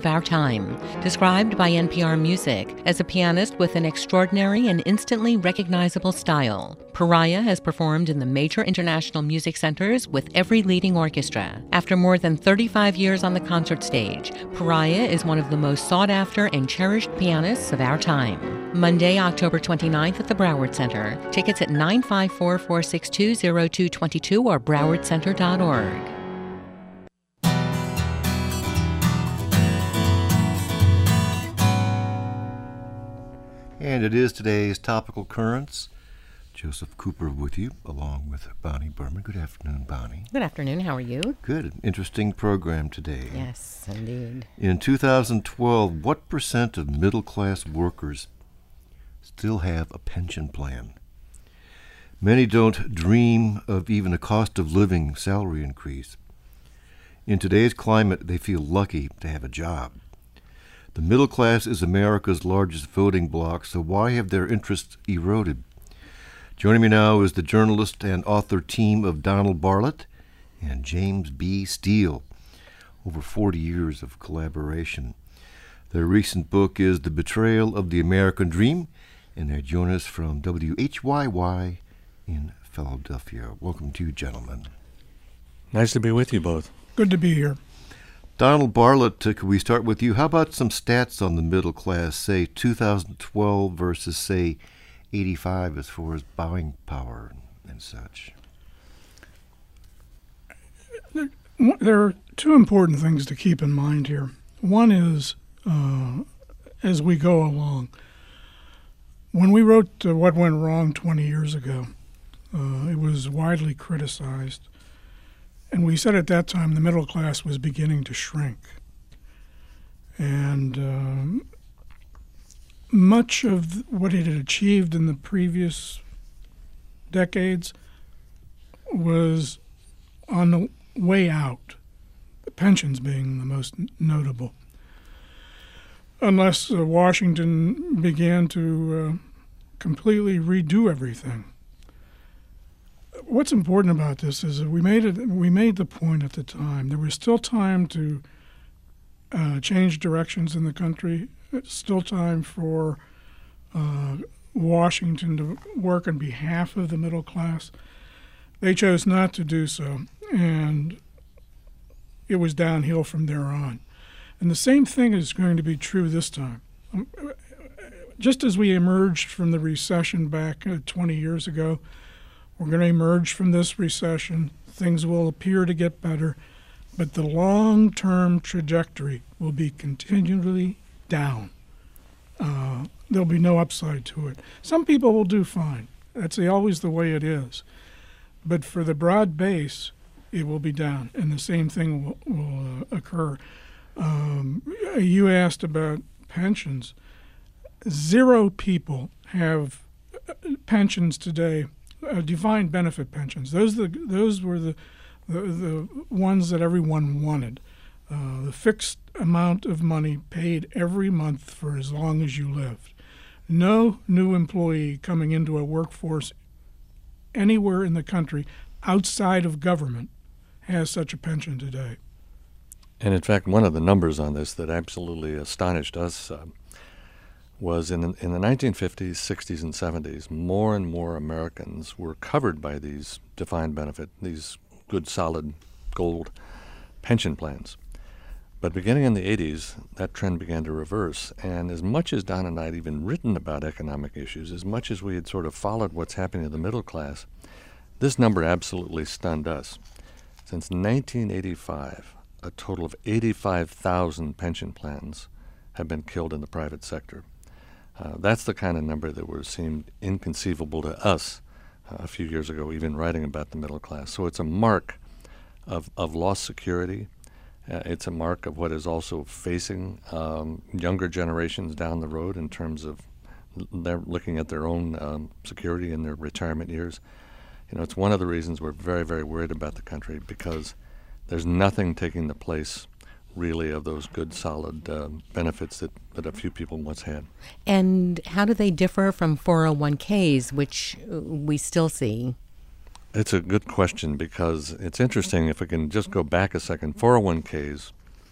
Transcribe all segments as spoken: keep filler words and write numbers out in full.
our time, described by N P R Music as a pianist with an extraordinary and instantly recognizable style. Pariah has performed in the major international music centers with every leading orchestra. After more than thirty-five years on the concert stage, Pariah is one of the most sought-after and cherished pianists of our time. Monday, October twenty-ninth at the Broward Center. Tickets at nine five four, four six two, zero two two two or broward center dot org. And it is today's Topical Currents. Joseph Cooper with you, along with Bonnie Berman. Good afternoon, Bonnie. Good afternoon. How are you? Good. An interesting program today. Yes, indeed. In two thousand twelve, what percent of middle-class workers still have a pension plan? Many don't dream of even a cost of living salary increase. In today's climate, they feel lucky to have a job. The middle class is America's largest voting bloc, so why have their interests eroded? Joining me now is the journalist and author team of Donald Bartlett and James B. Steele. Over forty years of collaboration. Their recent book is The Betrayal of the American Dream, and they join us from W H Y Y in Philadelphia. Welcome to you, gentlemen. Nice to be with you both. Good to be here. Donald Bartlett, uh, could we start with you? How about some stats on the middle class, say two thousand twelve versus, say, eighty-five as far as buying power and such? There, there are two important things to keep in mind here. One is, uh, as we go along, when we wrote uh, What Went Wrong twenty years ago, uh, it was widely criticized. And we said at that time the middle class was beginning to shrink. And um, much of what it had achieved in the previous decades was on the way out, the pensions being the most notable. Unless uh, Washington began to uh, completely redo everything. What's important about this is that we made it. We made the point at the time. There was still time to uh, change directions in the country. It's still time for uh, Washington to work on behalf of the middle class. They chose not to do so, and it was downhill from there on. And the same thing is going to be true this time. Um, just as we emerged from the recession back uh, twenty years ago, we're going to emerge from this recession. Things will appear to get better, but the long-term trajectory will be continually down. Uh, there'll be no upside to it. Some people will do fine. That's always the way it is. But for the broad base, it will be down, and the same thing will, will uh, occur. Um, you asked about pensions. Zero people have pensions today. Uh, defined benefit pensions. Those the those were the, the the ones that everyone wanted. Uh, the fixed amount of money paid every month for as long as you lived. No new employee coming into a workforce anywhere in the country outside of government has such a pension today. And in fact, one of the numbers on this that absolutely astonished us uh, was in, in the nineteen fifties, sixties, and seventies, more and more Americans were covered by these defined benefit, these good, solid, gold pension plans. But beginning in the eighties, that trend began to reverse. And as much as Don and I had even written about economic issues, as much as we had sort of followed what's happening to the middle class, this number absolutely stunned us. Since nineteen eighty-five, a total of eighty-five thousand pension plans have been killed in the private sector. Uh, that's the kind of number that was seemed inconceivable to us uh, a few years ago, even writing about the middle class. So it's a mark of, of lost security. Uh, it's a mark of what is also facing um, younger generations down the road in terms of l- they're looking at their own um, security in their retirement years. You know, it's one of the reasons we're very, very worried about the country, because there's nothing taking the place really of those good, solid uh, benefits that, that a few people once had. And how do they differ from four oh one k's, which we still see? It's a good question, because it's interesting. If we can just go back a second, four oh one k's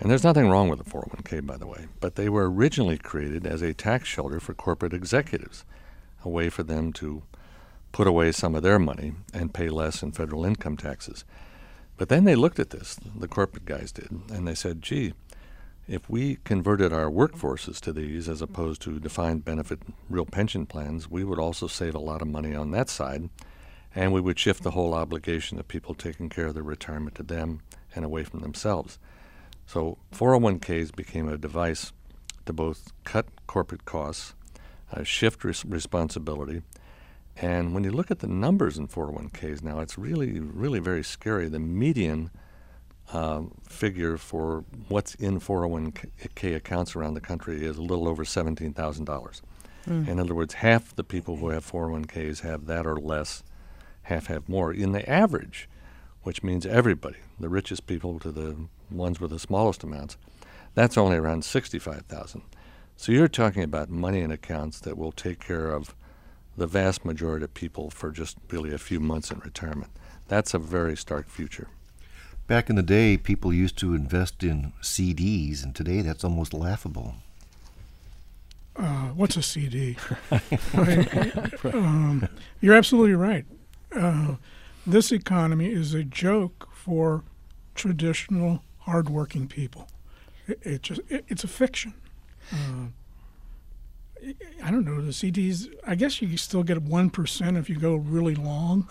And there's nothing wrong with the four oh one k, by the way, but they were originally created as a tax shelter for corporate executives, a way for them to put away some of their money and pay less in federal income taxes. But then they looked at this, the corporate guys did, and they said, gee, if we converted our workforces to these as opposed to defined benefit real pension plans, we would also save a lot of money on that side, and we would shift the whole obligation of people taking care of their retirement to them and away from themselves. So four oh one k's became a device to both cut corporate costs, uh, shift res- responsibility, and when you look at the numbers in four oh one k's now, it's really, really very scary. The median uh, figure for what's in four oh one k accounts around the country is a little over seventeen thousand dollars. Mm. In other words, half the people who have four oh one k's have that or less, half have more. In the average, which means everybody, the richest people to the ones with the smallest amounts, that's only around sixty-five thousand dollars. So you're talking about money in accounts that will take care of the vast majority of people for just really a few months in retirement. That's a very stark future. Back in the day, people used to invest in C Ds, and today that's almost laughable. Uh, what's a C D? I, um, you're absolutely right. Uh, this economy is a joke for traditional, hardworking people. It, it just it, it's a fiction. Uh, I don't know, the C Ds, I guess you can still get one percent if you go really long,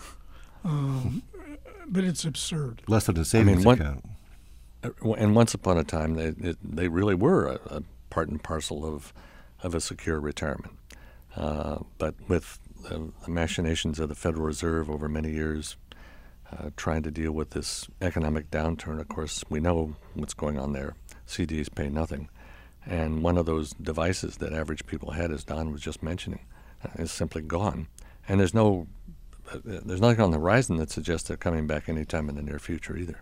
um, but it's absurd. Less than a savings I mean, one, account. And once upon a time, they it, they really were a, a part and parcel of, of a secure retirement. Uh, but with the, the machinations of the Federal Reserve over many years, uh, trying to deal with this economic downturn, of course, we know what's going on there. C Ds pay nothing. And one of those devices that average people had, as Don was just mentioning, uh, is simply gone. And there's no, uh, there's nothing on the horizon that suggests they're coming back anytime in the near future either.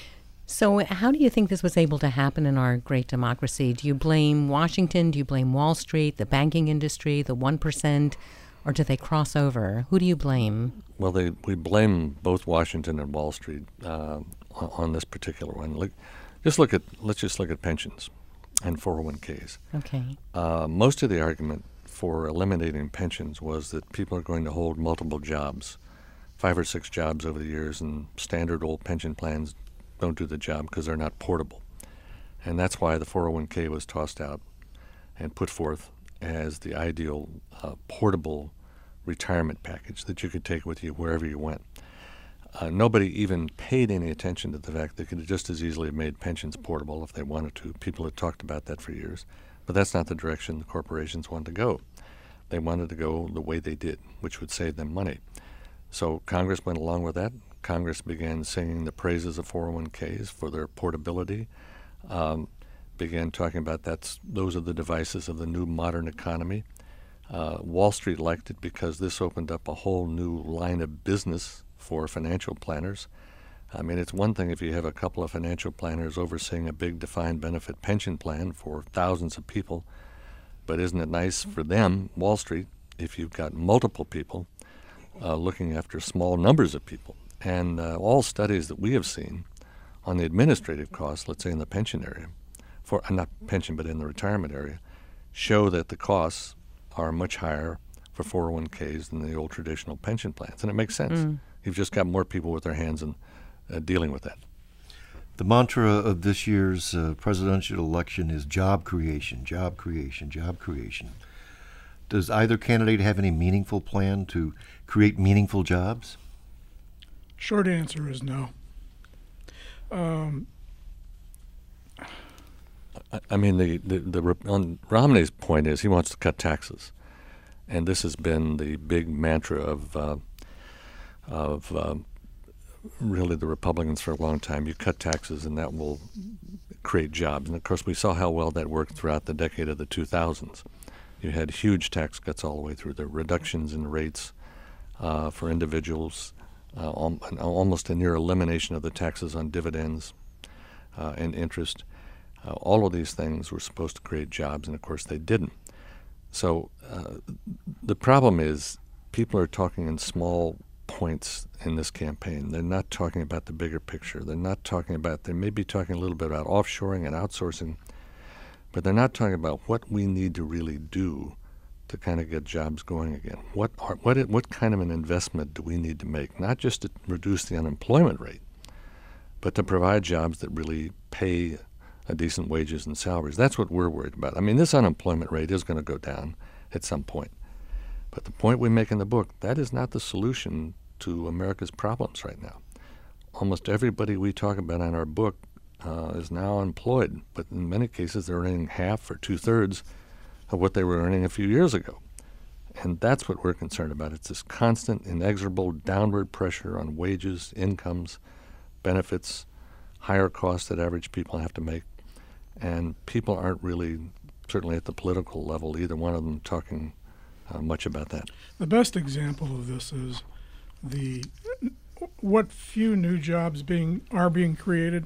So how do you think this was able to happen in our great democracy? Do you blame Washington? Do you blame Wall Street, the banking industry, the one percent, or do they cross over? Who do you blame? Well, they, we blame both Washington and Wall Street uh, on this particular one. Look, just look at, let's just look at pensions and four oh one k's. Okay. Uh, most of the argument for eliminating pensions was that people are going to hold multiple jobs, five or six jobs over the years, and standard old pension plans don't do the job because they're not portable. And that's why the four oh one k was tossed out and put forth as the ideal uh, portable retirement package that you could take with you wherever you went. Uh, nobody even paid any attention to the fact they could just as easily have made pensions portable if they wanted to. People had talked about that for years. But that's not the direction the corporations wanted to go. They wanted to go the way they did, which would save them money. So Congress went along with that. Congress began singing the praises of four oh one k's for their portability, um, began talking about that's those are the devices of the new modern economy. Uh, Wall Street liked it because this opened up a whole new line of business for financial planners. I mean, it's one thing if you have a couple of financial planners overseeing a big defined benefit pension plan for thousands of people, but isn't it nice for them, Wall Street, if you've got multiple people uh, looking after small numbers of people? And uh, all studies that we have seen on the administrative costs, let's say in the pension area, for uh, not pension but in the retirement area, show that the costs are much higher for four oh one k's than the old traditional pension plans. And it makes sense. Mm. You've just got more people with their hands in uh, dealing with that. The mantra of this year's uh, presidential election is job creation, job creation, job creation. Does either candidate have any meaningful plan to create meaningful jobs? Short answer is no. Um, I, I mean, the, the, the on Romney's point is he wants to cut taxes. And this has been the big mantra of uh, of uh, really the Republicans for a long time. You cut taxes and that will create jobs. And of course we saw how well that worked throughout the decade of the two thousands. You had huge tax cuts all the way through. The reductions in rates uh, for individuals, uh, al- almost a near elimination of the taxes on dividends uh, and interest. Uh, all of these things were supposed to create jobs, and of course they didn't. So uh, the problem is people are talking in small points in this campaign. They're not talking about the bigger picture. They're not talking about, they may be talking a little bit about offshoring and outsourcing, but they're not talking about what we need to really do to kind of get jobs going again. What are, what it, what kind of an investment do we need to make, not just to reduce the unemployment rate, but to provide jobs that really pay a decent wages and salaries. That's what we're worried about. I mean, this unemployment rate is going to go down at some point. But the point we make in the book, that is not the solution to America's problems right now. Almost everybody we talk about in our book uh, is now employed, but in many cases they're earning half or two-thirds of what they were earning a few years ago. And that's what we're concerned about. It's this constant, inexorable downward pressure on wages, incomes, benefits, higher costs that average people have to make. And people aren't really, certainly at the political level, either one of them talking uh, much about that. The best example of this is the what few new jobs being are being created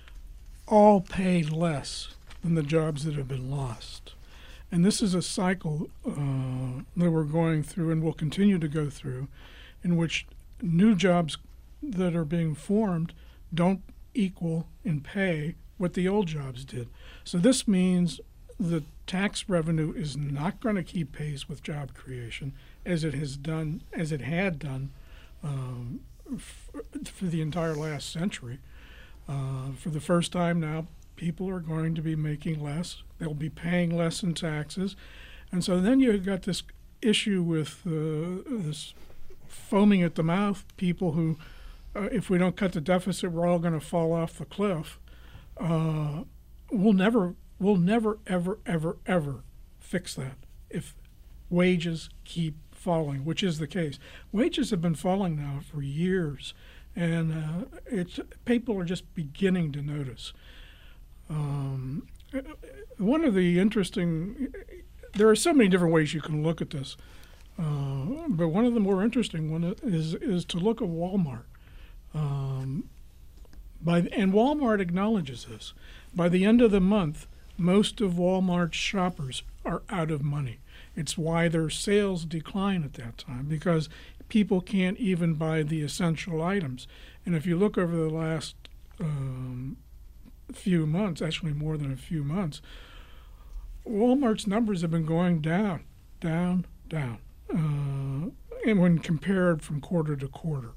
all pay less than the jobs that have been lost. And this is a cycle uh, that we're going through and will continue to go through, in which new jobs that are being formed don't equal in pay what the old jobs did. So this means the tax revenue is not going to keep pace with job creation as it has done, as it had done um, f- for the entire last century. Uh, for the first time now, people are going to be making less. They'll be paying less in taxes. And so then you've got this issue with uh, this foaming at the mouth people who, uh, if we don't cut the deficit, we're all going to fall off the cliff. Uh, we'll never, we'll never, ever, ever, ever fix that if wages keep falling, which is the case. Wages have been falling now for years, and uh, it's people are just beginning to notice. Um, one of the interesting, there are so many different ways you can look at this, uh, but one of the more interesting one is is to look at Walmart. Um, by and Walmart acknowledges this. By the end of the month, most of Walmart's shoppers are out of money. It's why their sales decline at that time, because people can't even buy the essential items. And if you look over the last um, few months, actually more than a few months, Walmart's numbers have been going down, down, down, uh, and when compared from quarter to quarter.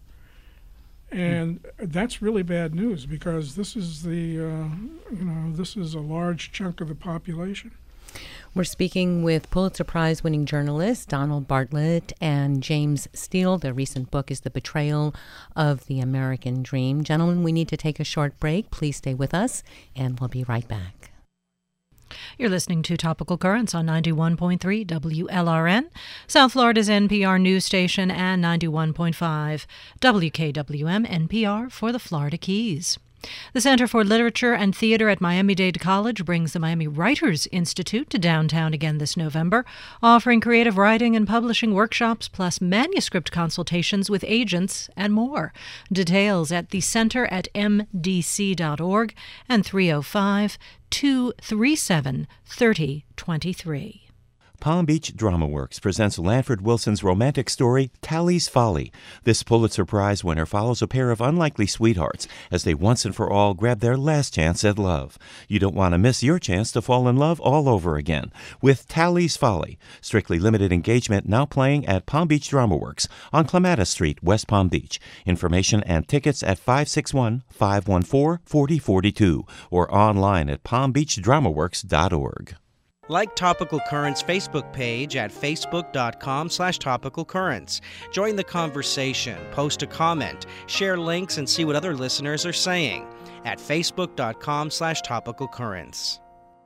And that's really bad news, because this is the, uh, you know, this is a large chunk of the population. We're speaking with Pulitzer Prize-winning journalists Donald Bartlett and James Steele. Their recent book is The Betrayal of the American Dream. Gentlemen, we need to take a short break. Please stay with us, and we'll be right back. You're listening to Topical Currents on ninety-one point three W L R N, South Florida's N P R news station, and ninety-one point five W K W M N P R for the Florida Keys. The Center for Literature and Theater at Miami-Dade College brings the Miami Writers Institute to downtown again this November, offering creative writing and publishing workshops, plus manuscript consultations with agents and more. Details at the center at m d c dot org and three oh five, two three seven, three oh two three. Palm Beach Drama Works presents Lanford Wilson's romantic story, Tally's Folly. This Pulitzer Prize winner follows a pair of unlikely sweethearts as they once and for all grab their last chance at love. You don't want to miss your chance to fall in love all over again with Tally's Folly. Strictly limited engagement now playing at Palm Beach Drama Works on Clematis Street, West Palm Beach. Information and tickets at five six one, five one four, four oh four two or online at palm beach drama works dot org. Like Topical Currents' Facebook page at facebook.com slash topicalcurrents. Join the conversation, post a comment, share links, and see what other listeners are saying at facebook.com slash topicalcurrents.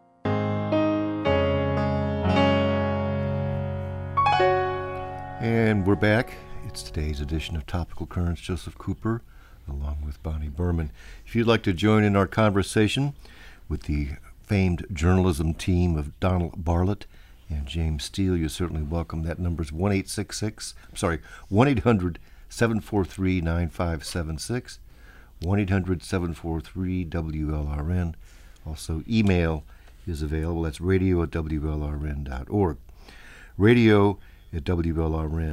And we're back. It's today's edition of Topical Currents. Joseph Cooper, along with Bonnie Berman. If you'd like to join in our conversation with the famed journalism team of Donald Bartlett and James Steele, you're certainly welcome. That number is one eight six six, I'm sorry, one eight hundred, seven four three, nine five seven six, one eight hundred, seven four three, W L R N. Also, email is available. That's radio at W L R N dot org. Radio at W L R N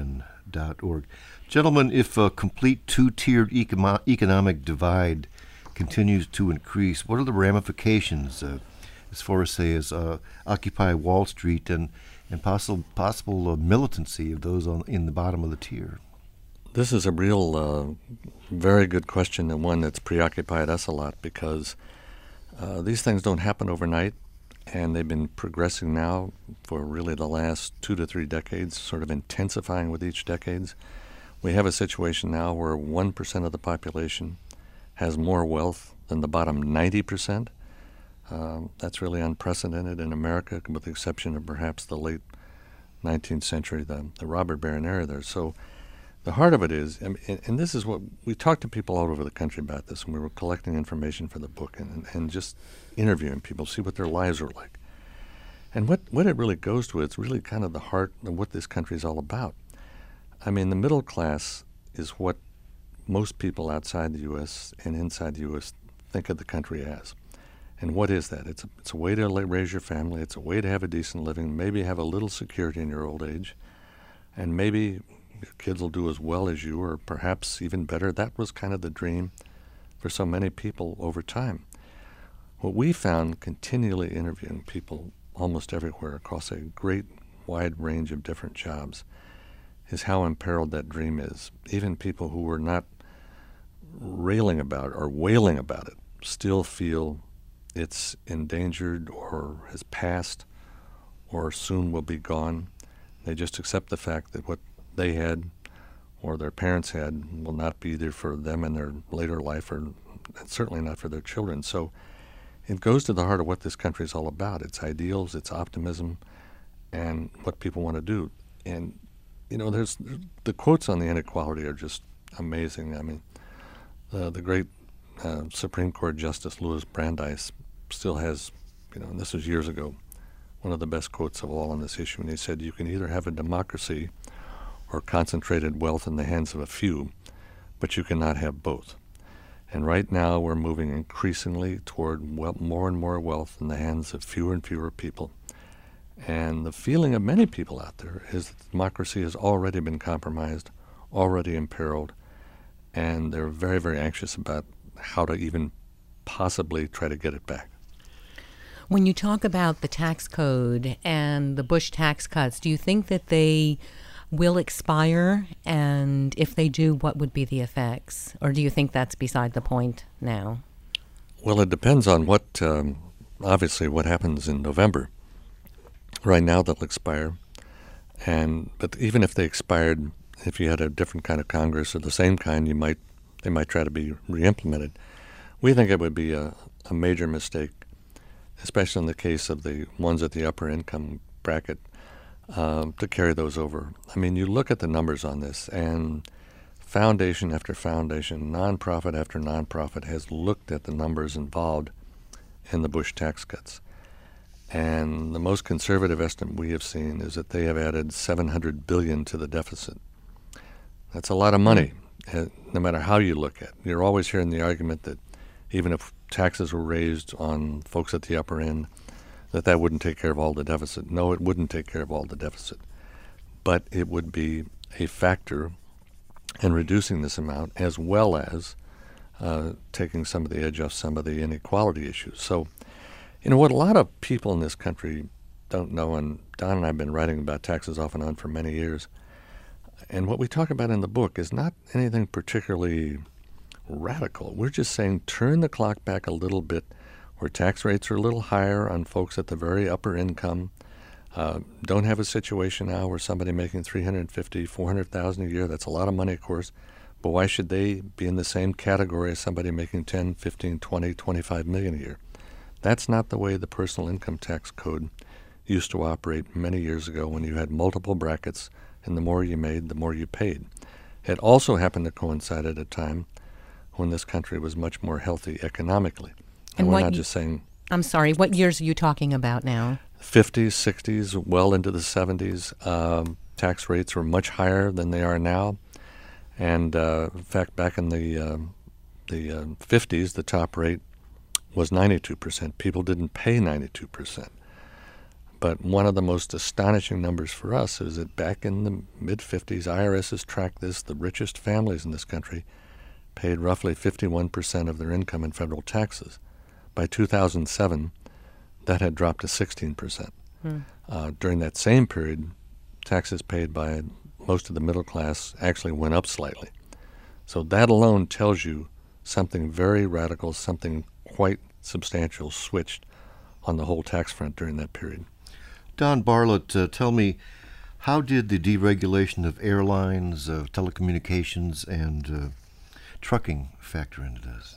dot org. Gentlemen, if a complete two-tiered econo- economic divide continues to increase, what are the ramifications uh, as far as, say, as uh, Occupy Wall Street and, and possible, possible uh, militancy of those on, in the bottom of the tier? This is a real, uh, very good question, and one that's preoccupied us a lot, because uh, these things don't happen overnight, and they've been progressing now for really the last two to three decades, sort of intensifying with each decades. We have a situation now where one percent of the population has more wealth than the bottom ninety percent. Um, that's really unprecedented in America, with the exception of perhaps the late nineteenth century, the, the robber baron era there. So the heart of it is, and, and this is what, we talked to people all over the country about this, and we were collecting information for the book and, and just interviewing people, see what their lives were like. And what, what it really goes to, it's really kind of the heart of what this country is all about. I mean, the middle class is what most people outside the U S and inside the U S think of the country as. And what is that? It's a, it's a way to raise your family. It's a way to have a decent living, maybe have a little security in your old age, and maybe your kids will do as well as you, or perhaps even better. That was kind of the dream for so many people over time. What we found continually interviewing people almost everywhere across a great wide range of different jobs is how imperiled that dream is. Even people who were not railing about it or wailing about it still feel it's endangered or has passed or soon will be gone. They just accept the fact that what they had or their parents had will not be there for them in their later life, or certainly not for their children. So it goes to the heart of what this country is all about. It's ideals, it's optimism, and what people want to do. And, you know, there's the quotes on the inequality are just amazing. I mean, uh, the great uh, Supreme Court Justice Louis Brandeis still has, you know, and this was years ago, one of the best quotes of all on this issue, and he said, you can either have a democracy or concentrated wealth in the hands of a few, but you cannot have both. And right now we're moving increasingly toward well, more and more wealth in the hands of fewer and fewer people. And the feeling of many people out there is that democracy has already been compromised, already imperiled, and they're very, very anxious about how to even possibly try to get it back. When you talk about the tax code and the Bush tax cuts, do you think that they will expire? And if they do, what would be the effects? Or do you think that's beside the point now? Well, it depends on what, um, obviously, what happens in November. Right now they'll expire. And but even if they expired, if you had a different kind of Congress or the same kind, you might they might try to be re-implemented. We think it would be a, a major mistake, especially in the case of the ones at the upper income bracket, um, to carry those over. I mean, you look at the numbers on this, and foundation after foundation, nonprofit after nonprofit has looked at the numbers involved in the Bush tax cuts. And the most conservative estimate we have seen is that they have added seven hundred billion dollars to the deficit. That's a lot of money, no matter how you look at it. You're always hearing the argument that even if taxes were raised on folks at the upper end, that that wouldn't take care of all the deficit. No, it wouldn't take care of all the deficit. But it would be a factor in reducing this amount, as well as uh, taking some of the edge off some of the inequality issues. So, you know, what a lot of people in this country don't know, and Don and I have been writing about taxes off and on for many years, and what we talk about in the book is not anything particularly radical. We're just saying turn the clock back a little bit, where tax rates are a little higher on folks at the very upper income. Uh, don't have a situation now where somebody making three hundred fifty thousand dollars, four hundred thousand dollars a year, that's a lot of money, of course, but why should they be in the same category as somebody making ten, fifteen, twenty, twenty-five million dollars a year? That's not the way the personal income tax code used to operate many years ago, when you had multiple brackets, and the more you made, the more you paid. It also happened to coincide at a time when this country was much more healthy economically. And, and we're not y- just saying... I'm sorry, what years are you talking about now? fifties, sixties, well into the seventies. Um, tax rates were much higher than they are now. And uh, in fact, back in the, uh, the uh, fifties, the top rate was ninety-two percent. People didn't pay ninety-two percent. But one of the most astonishing numbers for us is that back in the mid-fifties, I R S has tracked this, the richest families in this country paid roughly fifty-one percent of their income in federal taxes. By two thousand seven, that had dropped to sixteen percent. Hmm. Uh, during that same period, taxes paid by most of the middle class actually went up slightly. So that alone tells you something very radical, something quite substantial switched on the whole tax front during that period. Don Bartlett, uh, tell me, how did the deregulation of airlines, uh, telecommunications, and uh, trucking factor into this?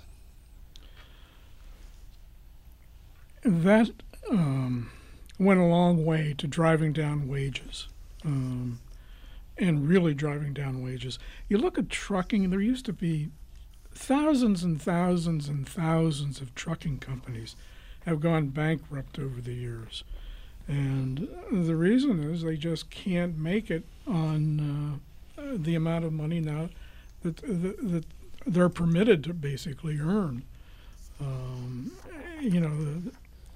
That um, went a long way to driving down wages, um, and really driving down wages. You look at trucking, there used to be thousands and thousands and thousands of trucking companies have gone bankrupt over the years. And the reason is they just can't make it on uh, the amount of money now that, that, that they're permitted to basically earn. Um, you know, the,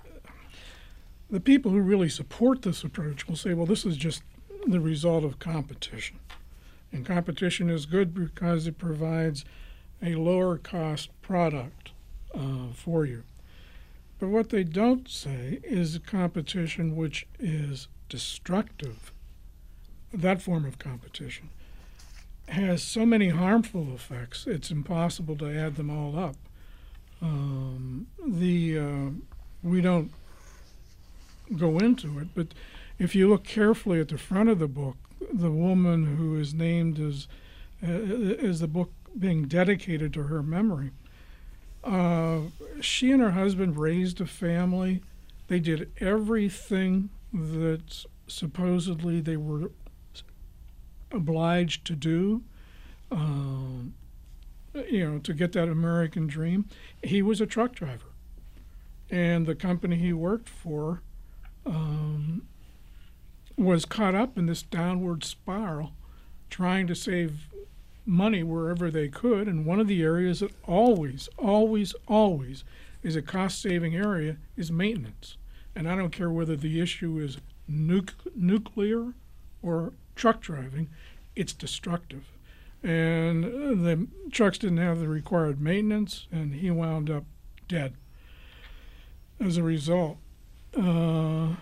the people who really support this approach will say, well, this is just the result of competition. And competition is good because it provides a lower cost product uh, for you. But what they don't say is a competition which is destructive. That form of competition has so many harmful effects, it's impossible to add them all up. Um, the uh, we don't go into it, but if you look carefully at the front of the book, the woman who is named as, uh, as the book being dedicated to her memory, Uh, she and her husband raised a family. They did everything that supposedly they were obliged to do, um, you know, to get that American dream. He was a truck driver, and the company he worked for um, was caught up in this downward spiral, trying to save money wherever they could, and one of the areas that always, always, always is a cost-saving area is maintenance. And I don't care whether the issue is nuc- nuclear or truck driving, it's destructive. And the trucks didn't have the required maintenance, and he wound up dead as a result. Uh,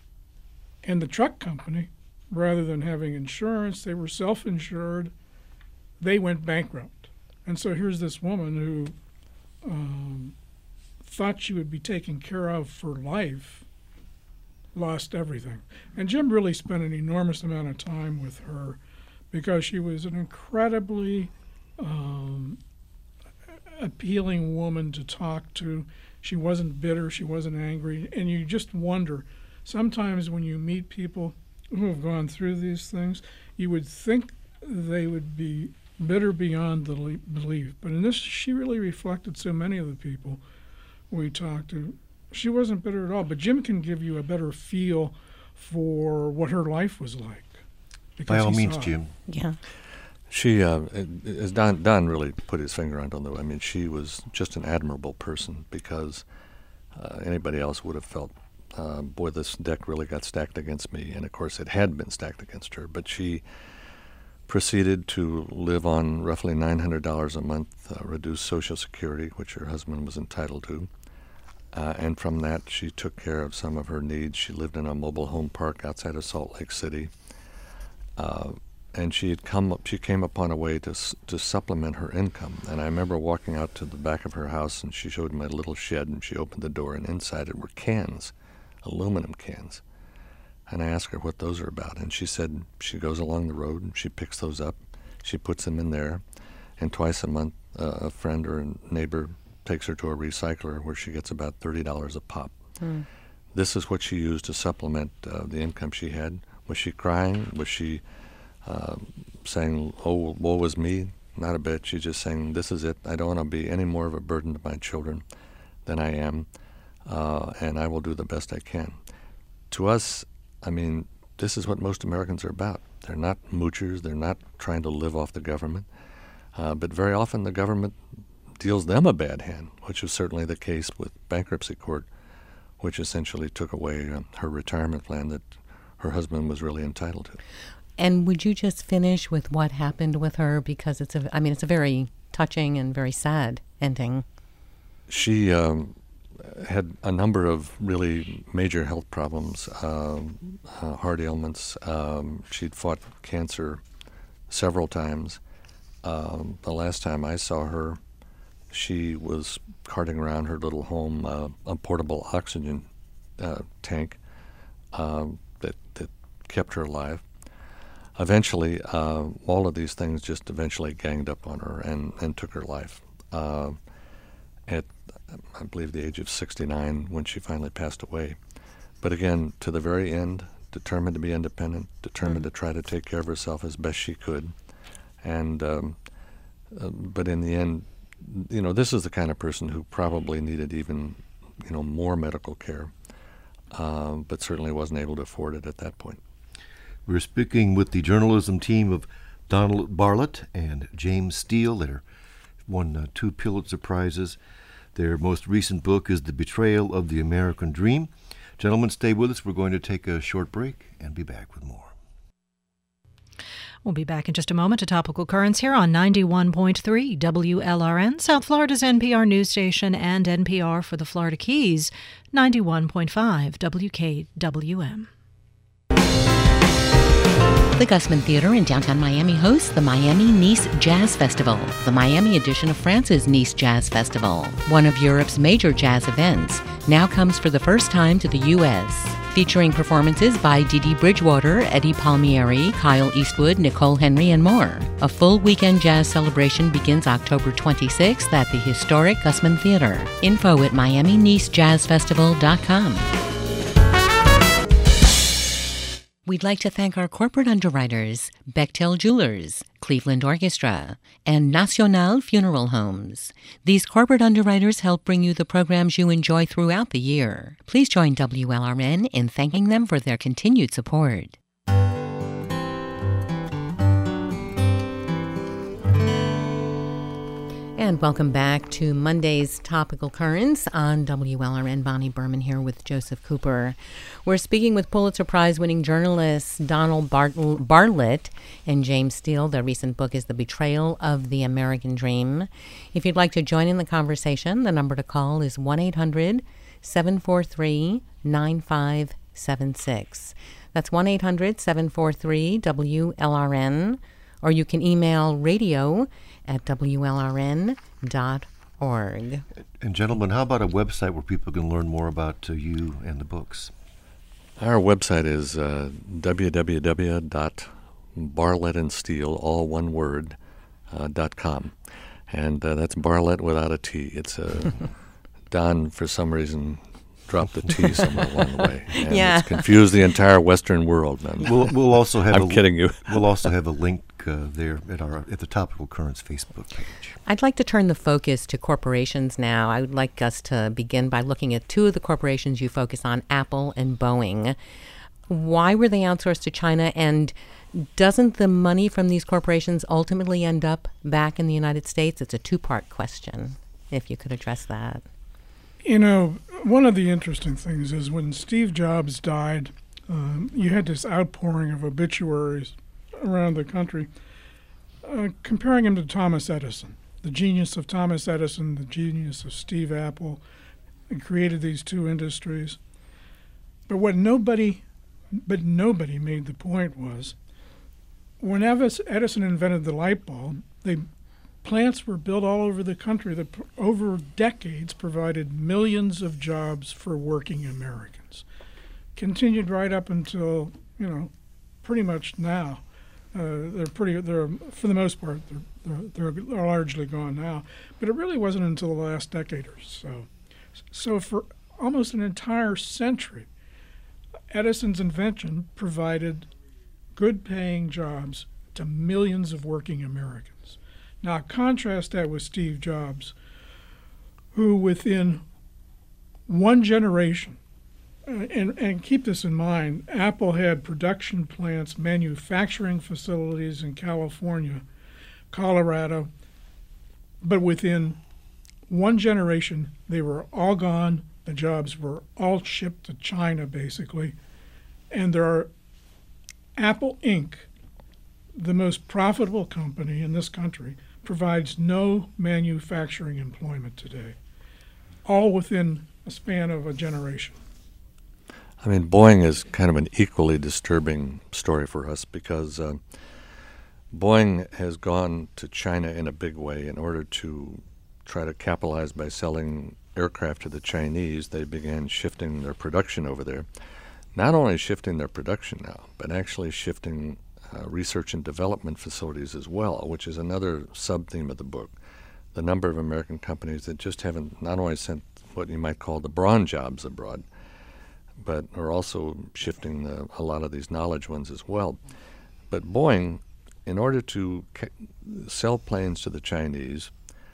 and the truck company, rather than having insurance, they were self-insured. They went bankrupt. And so here's this woman who um, thought she would be taken care of for life, lost everything. And Jim really spent an enormous amount of time with her because she was an incredibly um, appealing woman to talk to. She wasn't bitter, she wasn't angry, and you just wonder, sometimes when you meet people who have gone through these things, you would think they would be bitter beyond the le- belief. But in this, she really reflected so many of the people we talked to. She wasn't bitter at all, but Jim can give you a better feel for what her life was like. By all means, Jim. Yeah. She, uh, as Don, Don really put his finger on it, I mean, she was just an admirable person because uh, anybody else would have felt, uh, boy, this deck really got stacked against me. And, of course, it had been stacked against her. But she proceeded to live on roughly nine hundred dollars a month, uh, reduced Social Security, which her husband was entitled to. Uh, and from that, she took care of some of her needs. She lived in a mobile home park outside of Salt Lake City. Uh, and she had come up, she came upon a way to to supplement her income. And I remember walking out to the back of her house, and she showed me a little shed, and she opened the door, and inside it were cans, aluminum cans. And I asked her what those are about, and she said she goes along the road and she picks those up, she puts them in there, and twice a month uh, a friend or a neighbor takes her to a recycler where she gets about thirty dollars a pop. Mm. This is what she used to supplement uh, the income she had. Was she crying? Was she uh, saying, oh, woe was me? Not a bit. She's just saying, this is it. I don't want to be any more of a burden to my children than I am, uh, and I will do the best I can. To us, I mean, this is what most Americans are about. They're not moochers. They're not trying to live off the government. Uh, but very often the government deals them a bad hand, which is certainly the case with bankruptcy court which essentially took away uh, her retirement plan that her husband was really entitled to. And would you just finish with what happened with her? Because it's a, I mean, it's a very touching and very sad ending. She um, had a number of really major health problems, uh, uh, heart ailments. Um, she'd fought cancer several times. Um, the last time I saw her, she was carting around her little home uh, a portable oxygen uh, tank uh, that, that kept her alive. Eventually, uh, all of these things just eventually ganged up on her and, and took her life. Uh, at, I believe, the age of sixty-nine when she finally passed away. But again, to the very end, determined to be independent, determined mm-hmm. to try to take care of herself as best she could. And um, uh, but in the end, you know, this is the kind of person who probably needed even, you know, more medical care, uh, but certainly wasn't able to afford it at that point. We're speaking with the journalism team of Donald Bartlett and James Steele. They won uh, two Pulitzer Prizes. Their most recent book is The Betrayal of the American Dream. Gentlemen, stay with us. We're going to take a short break and be back with more. We'll be back in just a moment to Topical Currents here on ninety-one point three W L R N, South Florida's N P R news station, and N P R for the Florida Keys, ninety-one point five W K W M. The Gusman Theater in downtown Miami hosts the Miami Nice Jazz Festival, the Miami edition of France's Nice Jazz Festival. One of Europe's major jazz events now comes for the first time to the U S, featuring performances by Dee Dee Bridgewater, Eddie Palmieri, Kyle Eastwood, Nicole Henry, and more. A full weekend jazz celebration begins October twenty-sixth at the historic Gusman Theater. Info at miami nice jazz festival dot com. We'd like to thank our corporate underwriters, Bechtel Jewelers, Cleveland Orchestra, and Nacional Funeral Homes. These corporate underwriters help bring you the programs you enjoy throughout the year. Please join W L R N in thanking them for their continued support. And welcome back to Monday's Topical Currents on W L R N. Bonnie Berman here with Joseph Cooper. We're speaking with Pulitzer Prize-winning journalists Donald Bart- Bartlett and James Steele. Their recent book is The Betrayal of the American Dream. If you'd like to join in the conversation, the number to call is one eight hundred seven four three nine five seven six. That's one eight hundred seven four three W L R N. Or you can email radio at W L R N dot org. And gentlemen, how about a website where people can learn more about uh, you and the books? Our website is uh, w w w dot bartlett and steele, all one word, uh, dot com. And uh, that's Bartlett without a T. It's a Don, for some reason, dropped the T somewhere along the way. And yeah. It's confused the entire Western world. And we'll, we'll also have I'm a, kidding you. We'll also have a link uh, there at our at the Topical Currents Facebook page. I'd like to turn the focus to corporations now. I would like us to begin by looking at two of the corporations you focus on, Apple and Boeing. Why were they outsourced to China, and doesn't the money from these corporations ultimately end up back in the United States? It's a two-part question, if you could address that. You know, one of the interesting things is when Steve Jobs died, um, you had this outpouring of obituaries around the country uh, comparing him to Thomas Edison. The genius of Thomas Edison, the genius of Steve Apple, and created these two industries. But what nobody, but nobody made the point was, when Edison invented the light bulb, they plants were built all over the country that pr- over decades provided millions of jobs for working Americans. Continued right up until, you know, pretty much now. Uh, they're pretty, they're, for the most part, they're, they're, they're largely gone now. But it really wasn't until the last decade or so. So for almost an entire century, Edison's invention provided good-paying jobs to millions of working Americans. Now, contrast that with Steve Jobs, who within one generation, uh, and, and keep this in mind, Apple had production plants, manufacturing facilities in California, Colorado, but within one generation, they were all gone The jobs were all shipped to China, basically. And there are Apple Incorporated, the most profitable company in this country, provides no manufacturing employment today, all within a span of a generation. I mean, Boeing is kind of an equally disturbing story for us because uh, Boeing has gone to China in a big way in order to try to capitalize by selling aircraft to the Chinese. They began shifting their production over there. Not only shifting their production now, but actually shifting uh, research and development facilities as well, which is another sub-theme of the book. The number of American companies that just haven't not only sent what you might call the brawn jobs abroad, but are also shifting the, a lot of these knowledge ones as well. But Boeing, in order to ca- sell planes to the Chinese,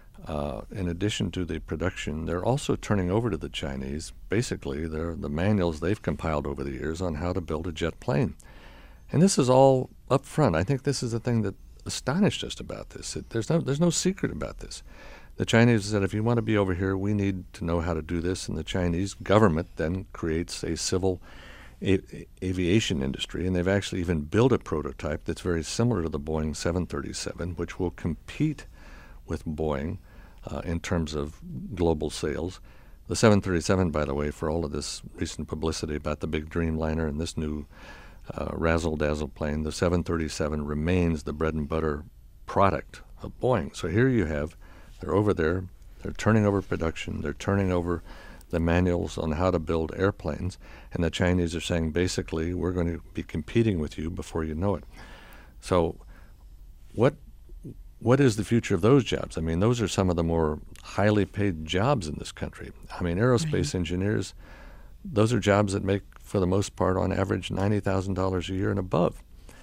uh, in addition to the production, they're also turning over to the Chinese, basically, they're the manuals they've compiled over the years on how to build a jet plane. And this is all up front. I think this is the thing that astonished us about this. It, there's no there's no secret about this. The Chinese said, if you want to be over here, we need to know how to do this, and the Chinese government then creates a civil a- aviation industry, and they've actually even built a prototype that's very similar to the Boeing seven thirty-seven, which will compete with Boeing uh, in terms of global sales. The seven thirty-seven, by the way, for all of this recent publicity about the big Dreamliner and this new uh, razzle-dazzle plane, the seven thirty-seven remains the bread and butter product of Boeing. So here you have, they're over there, they're turning over production, they're turning over the manuals on how to build airplanes, and the Chinese are saying, basically, we're going to be competing with you before you know it. So what what is the future of those jobs? I mean, those are some of the more highly paid jobs in this country. I mean, aerospace mm-hmm. engineers, those are jobs that make, for the most part, on average, ninety thousand dollars a year and above.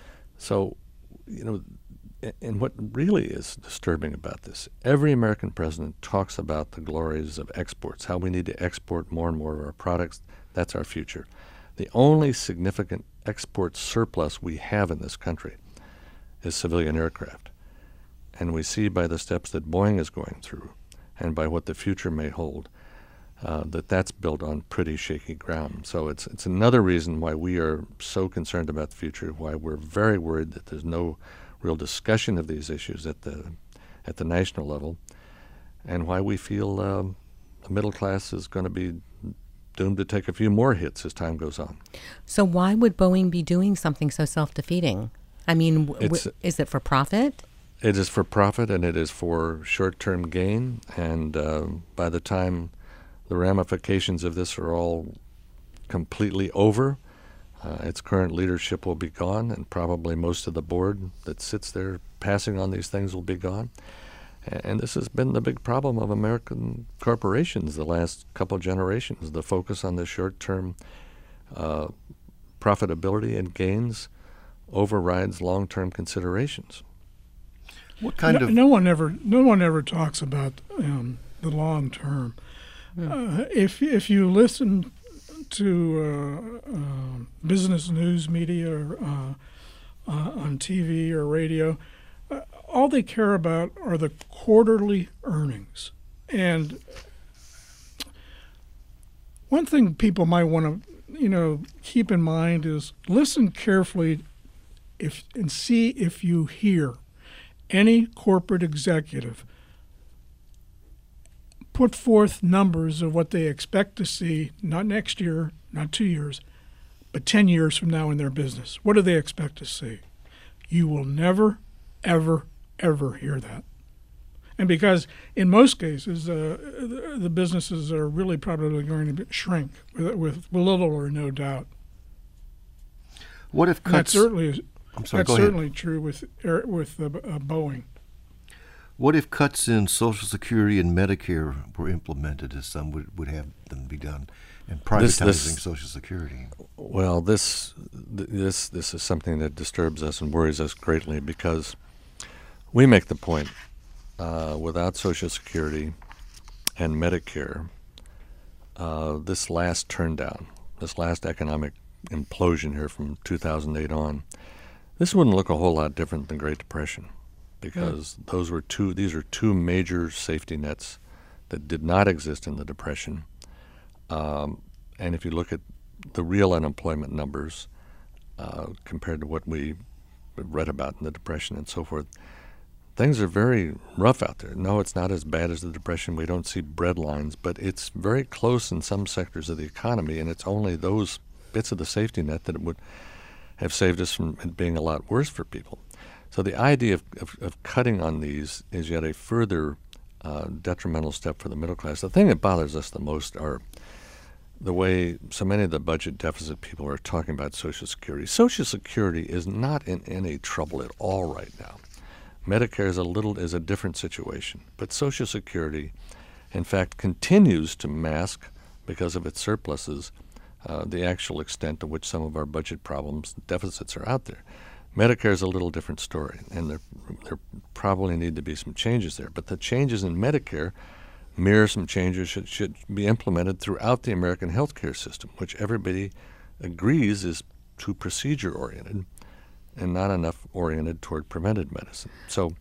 So, you know, and what really is disturbing about this, every American president talks about the glories of exports, how we need to export more and more of our products. That's our future. The only significant export surplus we have in this country is civilian aircraft. And we see by the steps that Boeing is going through and by what the future may hold, uh, that that's built on pretty shaky ground. So it's it's another reason why we are so concerned about the future, why we're very worried that there's no real discussion of these issues at the at the national level, and why we feel um, the middle class is going to be doomed to take a few more hits as time goes on. So why would Boeing be doing something so self-defeating? I mean, w- w- is it for profit? It is for profit, and it is for short-term gain, and uh, by the time the ramifications of this are all completely over, Uh, its current leadership will be gone, and probably most of the board that sits there passing on these things will be gone. And, and this has been the big problem of American corporations the last couple of generations. The focus on the short-term uh, profitability and gains overrides long-term considerations. What kind no, of no one ever no one ever talks about um, the long term. Hmm. Uh, if if you listen to uh, uh, business news media or, uh, uh, on T V or radio, uh, all they care about are the quarterly earnings. And one thing people might want to, you know, keep in mind is listen carefully if and see if you hear any corporate executive put forth numbers of what they expect to see, not next year, not two years, but ten years from now in their business. What do they expect to see? You will never, ever, ever hear that. And because in most cases, uh, the, the businesses are really probably going to shrink with, with little or no doubt. What if cuts? That certainly is, I'm sorry, that's go certainly ahead. true with with uh, uh, Boeing. What if cuts in Social Security and Medicare were implemented, as some would, would have them be done, and privatizing this, this, Social Security? Well, this this this is something that disturbs us and worries us greatly because we make the point uh, without Social Security and Medicare, uh, this last turndown, this last economic implosion here from two thousand eight on, this wouldn't look a whole lot different than Great Depression. Because yeah. those were two; these are two major safety nets that did not exist in the Depression. Um, and if you look at the real unemployment numbers uh, compared to what we read about in the Depression and so forth, things are very rough out there. No, it's not as bad as the Depression. We don't see bread lines, but it's very close in some sectors of the economy, and it's only those bits of the safety net that it would have saved us from it being a lot worse for people. So the idea of, of, of cutting on these is yet a further uh, detrimental step for the middle class. The thing that bothers us the most are the way so many of the budget deficit people are talking about Social Security. Social Security is not in any trouble at all right now. Medicare is a little is a different situation, but Social Security, in fact, continues to mask, because of its surpluses, uh, the actual extent to which some of our budget problems, deficits are out there. Medicare is a little different story, and there there probably need to be some changes there. But the changes in Medicare mirror some changes should should be implemented throughout the American healthcare system, which everybody agrees is too procedure oriented and not enough oriented toward preventive medicine. So,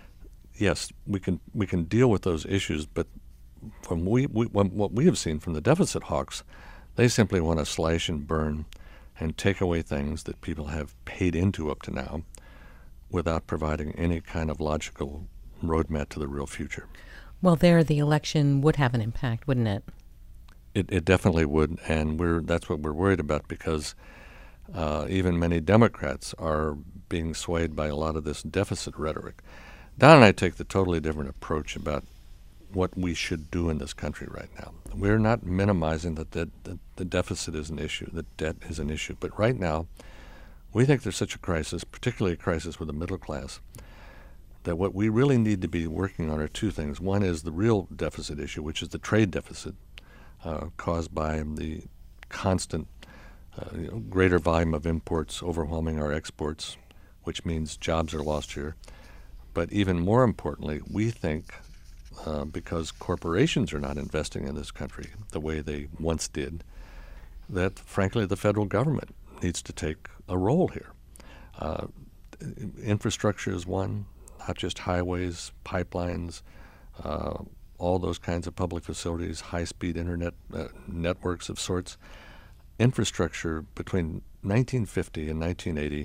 yes, we can we can deal with those issues, but from we, we what we have seen from the deficit hawks, they simply want to slash and burn and take away things that people have paid into up to now without providing any kind of logical roadmap to the real future. Well, there the election would have an impact, wouldn't it? It, it definitely would, and we're that's what we're worried about, because uh, even many Democrats are being swayed by a lot of this deficit rhetoric. Don and I take the totally different approach about what we should do in this country right now. We're not minimizing that the, the, the deficit is an issue, that debt is an issue, but right now we think there's such a crisis, particularly a crisis with the middle class, that what we really need to be working on are two things. One is the real deficit issue, which is the trade deficit uh, caused by the constant uh, you know, greater volume of imports overwhelming our exports, which means jobs are lost here. But even more importantly, we think uh, because corporations are not investing in this country the way they once did, that frankly the federal government needs to take a role here. Uh, infrastructure is one. Not just highways, pipelines, uh, all those kinds of public facilities, high-speed internet uh, networks of sorts. Infrastructure, between nineteen fifty and nineteen eighty,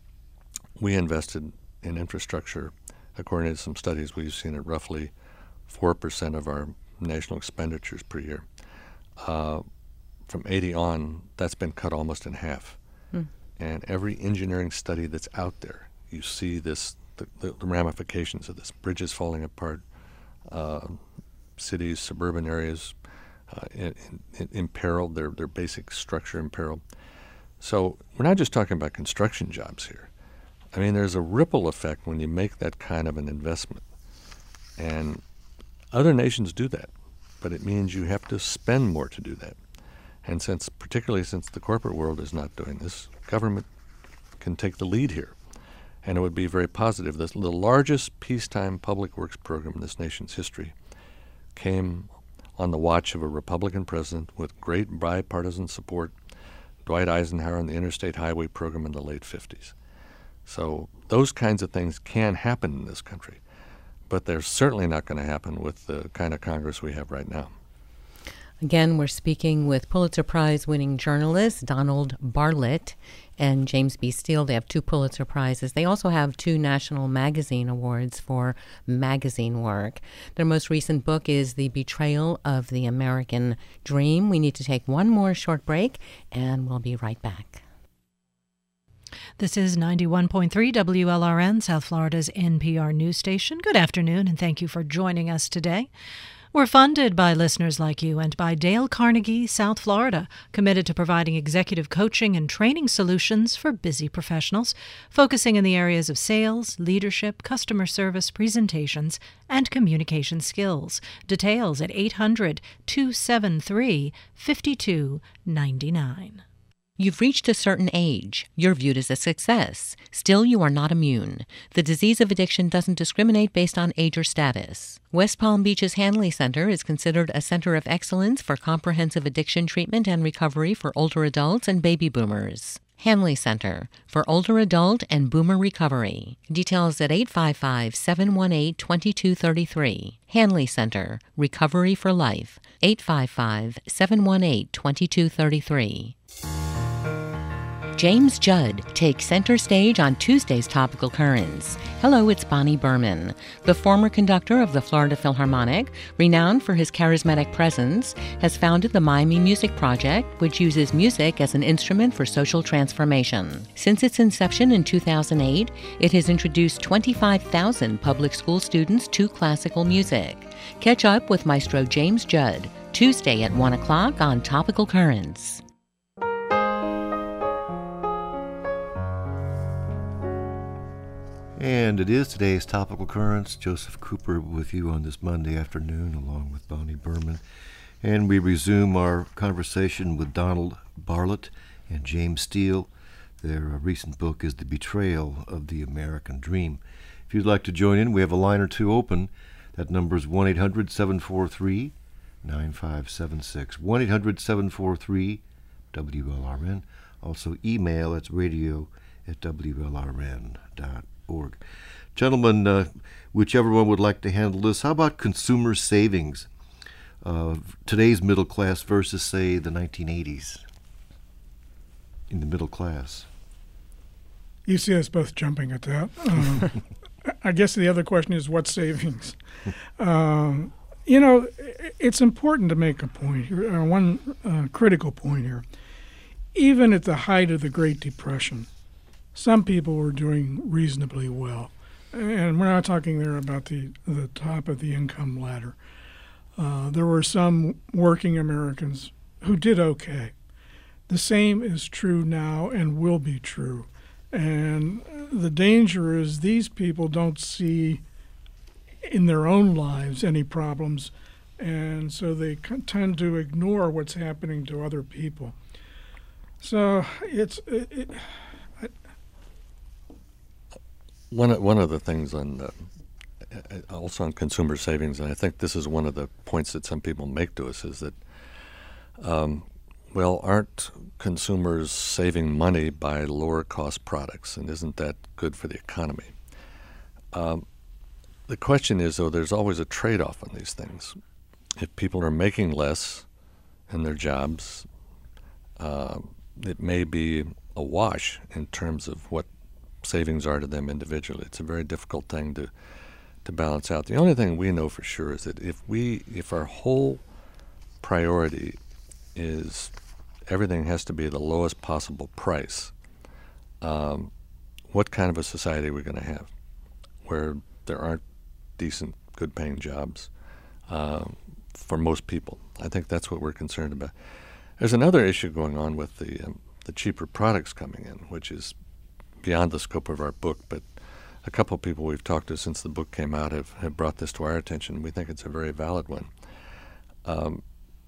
we invested in infrastructure, according to some studies we've seen, at roughly four percent of our national expenditures per year. Uh, from eighty on, that's been cut almost in half. Hmm. And every engineering study that's out there, you see this The, the, the ramifications of this. Bridges falling apart, uh, cities, suburban areas uh, in, in, imperiled, their, their basic structure imperiled. So we're not just talking about construction jobs here. I mean, there's a ripple effect when you make that kind of an investment. And other nations do that, but it means you have to spend more to do that. And since, particularly since the corporate world is not doing this, government can take the lead here. And it would be very positive. The, the largest peacetime public works program in this nation's history came on the watch of a Republican president with great bipartisan support, Dwight Eisenhower, and the Interstate Highway Program in the late fifties. So those kinds of things can happen in this country, but they're certainly not going to happen with the kind of Congress we have right now. Again, we're speaking with Pulitzer Prize-winning journalist Donald Bartlett and James B. Steele. They have two Pulitzer Prizes. They also have two National Magazine Awards for magazine work. Their most recent book is The Betrayal of the American Dream. We need to take one more short break, and we'll be right back. This is ninety-one point three W L R N, South Florida's N P R news station. Good afternoon, and thank you for joining us today. We're funded by listeners like you and by Dale Carnegie, South Florida, committed to providing executive coaching and training solutions for busy professionals, focusing in the areas of sales, leadership, customer service, presentations, and communication skills. Details at eight hundred, two seven three, five two nine nine. You've reached a certain age. You're viewed as a success. Still, you are not immune. The disease of addiction doesn't discriminate based on age or status. West Palm Beach's Hanley Center is considered a center of excellence for comprehensive addiction treatment and recovery for older adults and baby boomers. Hanley Center for Older Adult and Boomer Recovery. Details at eight five five, seven one eight, two two three three. Hanley Center, Recovery for Life, eight five five, seven one eight, two two three three. James Judd takes center stage on Tuesday's Topical Currents. Hello, it's Bonnie Berman. The former conductor of the Florida Philharmonic, renowned for his charismatic presence, has founded the Miami Music Project, which uses music as an instrument for social transformation. Since its inception in two thousand eight, it has introduced twenty-five thousand public school students to classical music. Catch up with Maestro James Judd, Tuesday at one o'clock on Topical Currents. And it is today's Topical Currents. Joseph Cooper with you on this Monday afternoon, along with Bonnie Berman. And we resume our conversation with Donald Bartlett and James Steele. Their uh, recent book is The Betrayal of the American Dream. If you'd like to join in, we have a line or two open. That number is one eight hundred, seven four three, nine five seven six. one eight hundred, seven four three, W L R N. Also email, it's radio at W L R N dot org. Org. Gentlemen, uh, whichever one would like to handle this, how about consumer savings? Uh, today's middle class versus, say, the nineteen eighties in the middle class. You see us both jumping at that. Um, I guess the other question is what savings? um, you know, it's important to make a point here, uh, one uh, critical point here. Even at the height of the Great Depression, some people were doing reasonably well. And we're not talking there about the, the top of the income ladder. Uh, there were some working Americans who did okay. The same is true now and will be true. And the danger is these people don't see in their own lives any problems, and so they tend to ignore what's happening to other people. So it's... It, it, One one of the things on uh, also on consumer savings, and I think this is one of the points that some people make to us, is that, um, well, aren't consumers saving money by lower cost products, and isn't that good for the economy? Um, the question is, though, there's always a trade-off on these things. If people are making less in their jobs, uh, it may be a wash in terms of what savings are to them individually. It's a very difficult thing to to balance out. The only thing we know for sure is that if we if our whole priority is everything has to be the lowest possible price, um, what kind of a society are we going to have where there aren't decent, good-paying jobs uh, for most people? I think that's what we're concerned about. There's another issue going on with the um, the cheaper products coming in, which is beyond the scope of our book, but a couple of people we've talked to since the book came out have, have brought this to our attention. We think it's a very valid one. Um,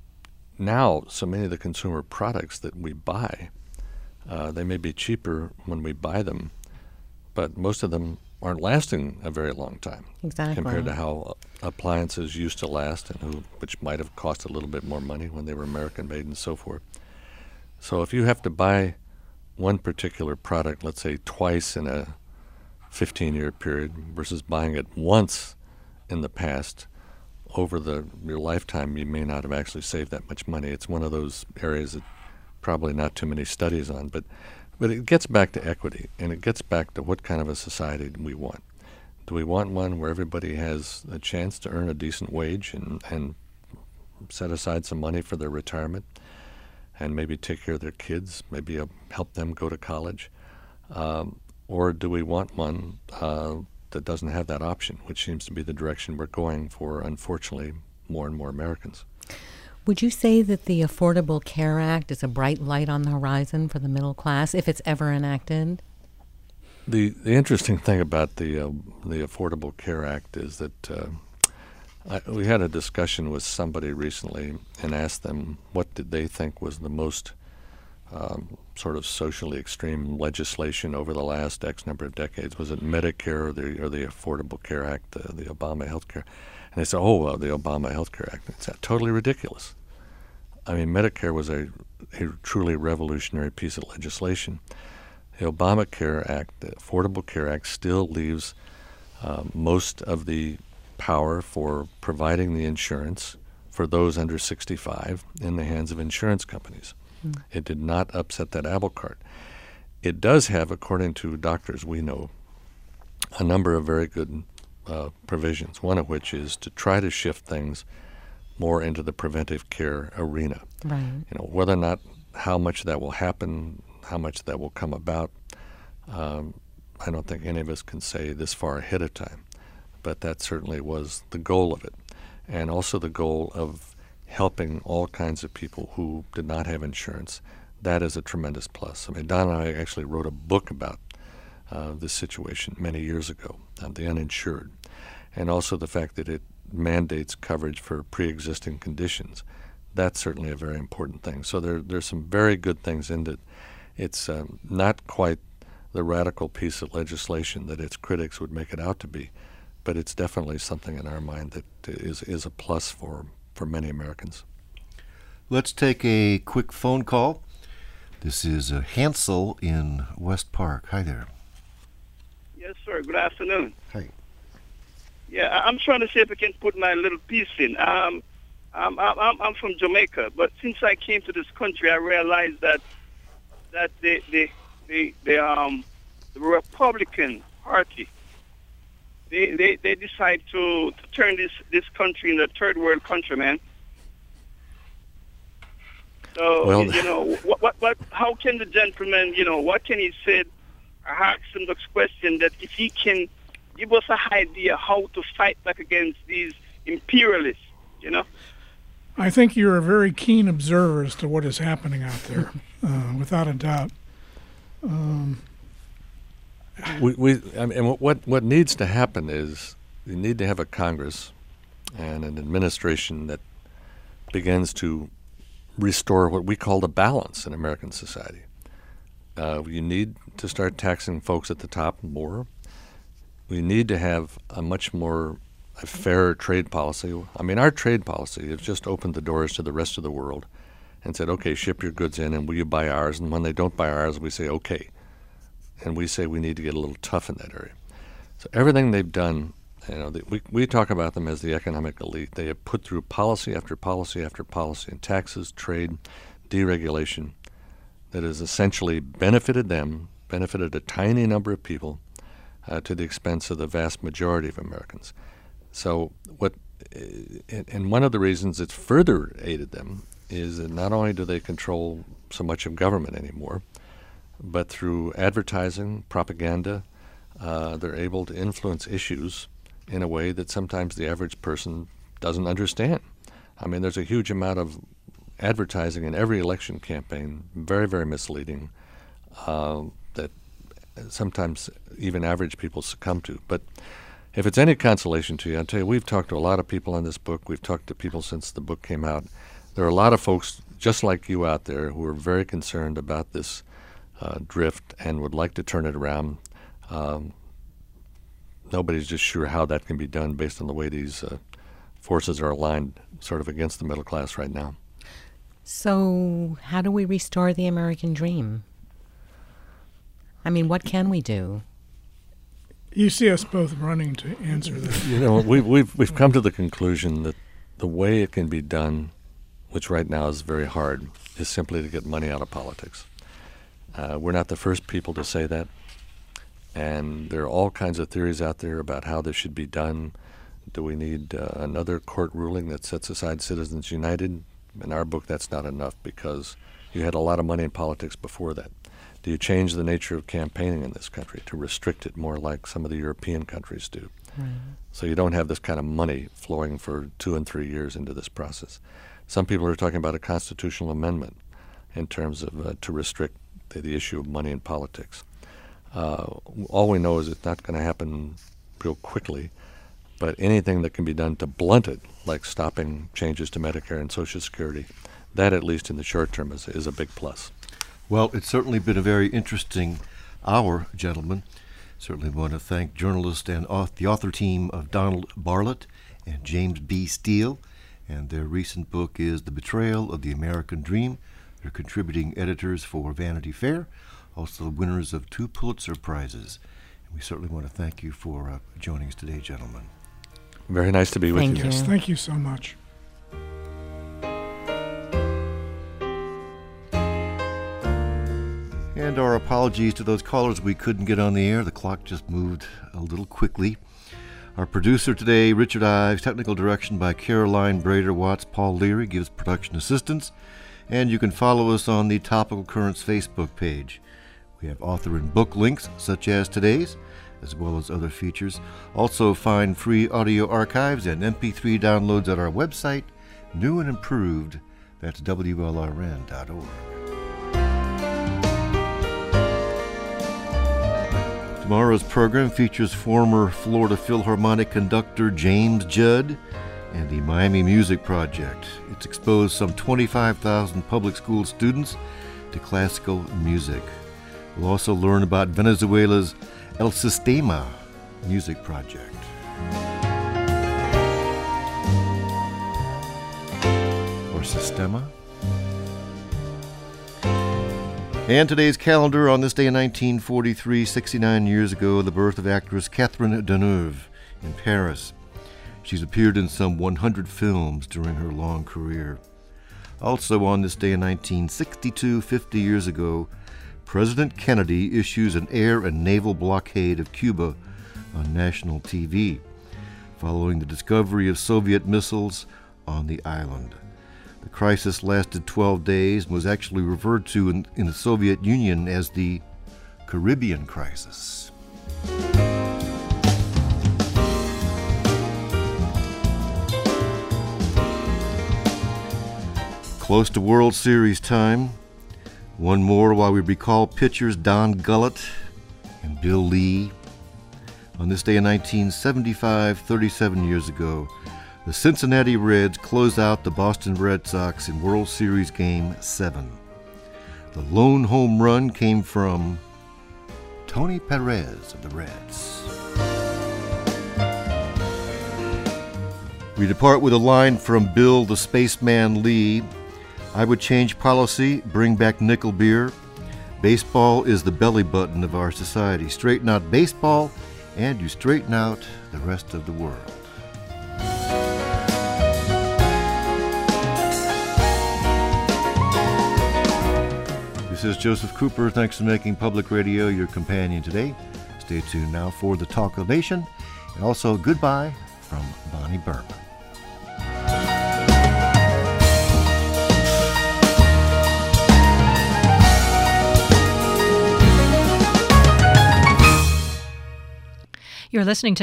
now, so many of the consumer products that we buy, uh, they may be cheaper when we buy them, but most of them aren't lasting a very long time. Exactly. Compared to how appliances used to last, and who, which might have cost a little bit more money when they were American-made and so forth. So if you have to buy one particular product, let's say twice in a fifteen-year period versus buying it once in the past, over the your lifetime, you may not have actually saved that much money. It's one of those areas that probably not too many studies on, but but it gets back to equity, and it gets back to what kind of a society do we want. Do we want one where everybody has a chance to earn a decent wage and, and set aside some money for their retirement, and maybe take care of their kids, maybe uh, help them go to college? Um, or do we want one uh, that doesn't have that option, which seems to be the direction we're going for, unfortunately, more and more Americans? Would you say that the Affordable Care Act is a bright light on the horizon for the middle class, if it's ever enacted? The the interesting thing about the uh, the Affordable Care Act is that uh, I, we had a discussion with somebody recently and asked them what did they think was the most um, sort of socially extreme legislation over the last X number of decades. Was it Medicare or the or the Affordable Care Act, the, the Obama Health Care? And they said, oh, well, the Obama Health Care Act. It's uh, totally ridiculous. I mean, Medicare was a, a truly revolutionary piece of legislation. The Obamacare Act, the Affordable Care Act, still leaves uh, most of the power for providing the insurance for those under sixty-five in the hands of insurance companies. Mm. It did not upset that apple cart. It does have, according to doctors we know, a number of very good uh, provisions, one of which is to try to shift things more into the preventive care arena. Right. You know, whether or not, how much that will happen, how much that will come about, um, I don't think any of us can say this far ahead of time. But that certainly was the goal of it, and also the goal of helping all kinds of people who did not have insurance. That is a tremendous plus. I mean, Don and I actually wrote a book about uh, this situation many years ago, uh, the uninsured, and also the fact that it mandates coverage for pre-existing conditions. That's certainly a very important thing. So there, there's some very good things in it. It's um, not quite the radical piece of legislation that its critics would make it out to be, but it's definitely something in our mind that is is a plus for, for many Americans. Let's take a quick phone call. This is uh, Hansel in West Park. Hi there. Yes, sir. Good afternoon. Hi. Yeah, I- I'm trying to see if I can put my little piece in. Um, I'm, I'm, I'm from Jamaica, but since I came to this country, I realized that that the the the, the um the Republican Party they they, they decide to, to turn this, this country into a third world country, man. So Well, you know what, what what how can the gentleman, you know, what can he say? I ask him the question that if he can give us an idea how to fight back against these imperialists, you know. I think you're a very keen observer as to what is happening out there, uh, without a doubt. Um, We, we, I mean, what what needs to happen is you need to have a Congress and an administration that begins to restore what we call the balance in American society. Uh, you need to start taxing folks at the top more. We need to have a much more a fairer trade policy. I mean, our trade policy has just opened the doors to the rest of the world and said, okay, ship your goods in and will you buy ours? And when they don't buy ours, we say, okay. And we say we need to get a little tough in that area. So everything they've done, you know, they, we, we talk about them as the economic elite. They have put through policy after policy after policy in taxes, trade, deregulation that has essentially benefited them, benefited a tiny number of people uh, to the expense of the vast majority of Americans. So what, and one of the reasons it's further aided them is that not only do they control so much of government anymore, but through advertising, propaganda, uh, they're able to influence issues in a way that sometimes the average person doesn't understand. I mean, there's a huge amount of advertising in every election campaign, very, very misleading, uh, that sometimes even average people succumb to. But if it's any consolation to you, I'll tell you, we've talked to a lot of people on this book. We've talked to people since the book came out. There are a lot of folks just like you out there who are very concerned about this uh, drift and would like to turn it around. Um, nobody's just sure how that can be done based on the way these uh, forces are aligned sort of against the middle class right now. So how do we restore the American dream? I mean, what can we do? You see us both running to answer that. You know, we've, we've, we've come to the conclusion that the way it can be done, which right now is very hard, is simply to get money out of politics. Uh, we're not the first people to say that. And there are all kinds of theories out there about how this should be done. Do we need uh, another court ruling that sets aside Citizens United? In our book, that's not enough because you had a lot of money in politics before that. Do you change the nature of campaigning in this country to restrict it more like some of the European countries do? Right. So you don't have this kind of money flowing for two and three years into this process. Some people are talking about a constitutional amendment in terms of uh, to restrict the, the issue of money in politics. Uh, all we know is it's not going to happen real quickly, but anything that can be done to blunt it, like stopping changes to Medicare and Social Security, that at least in the short term is, is a big plus. Well, it's certainly been a very interesting hour, gentlemen. Certainly want to thank journalist and author, the author team of Donald Barlett and James B. Steele, And their recent book is The Betrayal of the American Dream. They're contributing editors for Vanity Fair, also winners of two Pulitzer Prizes. And we certainly want to thank you for uh, joining us today, gentlemen. Very nice to be with Thank you. you. Yes, thank you so much. And our apologies to those callers we couldn't get on the air. The clock just moved a little quickly. Our producer today, Richard Ives, technical direction by Caroline Brader Watts. Paul Leary gives production assistance. And you can follow us on the Topical Currents Facebook page. We have author and book links, such as today's, as well as other features. Also find free audio archives and M P three downloads at our website, new and improved. That's W L R N dot org. Tomorrow's program features former Florida Philharmonic conductor James Judd and the Miami Music Project. It's exposed some twenty-five thousand public school students to classical music. We'll also learn about Venezuela's El Sistema Music Project. Or Sistema. And today's calendar, on this day in nineteen forty-three, sixty-nine years ago, the birth of actress Catherine Deneuve in Paris. She's appeared in some one hundred films during her long career. Also on this day in nineteen sixty-two, fifty years ago, President Kennedy issues an air and naval blockade of Cuba on national T V, following the discovery of Soviet missiles on the island. The crisis lasted twelve days and was actually referred to in, in the Soviet Union as the Caribbean Crisis. Close to World Series time. One more while we recall pitchers Don Gullett and Bill Lee. On this day in nineteen seventy-five, thirty-seven years ago, the Cincinnati Reds close out the Boston Red Sox in World Series Game seven. The lone home run came from Tony Perez of the Reds. We depart with a line from Bill the Spaceman Lee. I would change policy, bring back nickel beer. Baseball is the belly button of our society. Straighten out baseball, and you straighten out the rest of the world. This is Joseph Cooper. Thanks for making Public Radio your companion today. Stay tuned now for the Talk of the Nation, and also goodbye from Bonnie Berman. You're listening to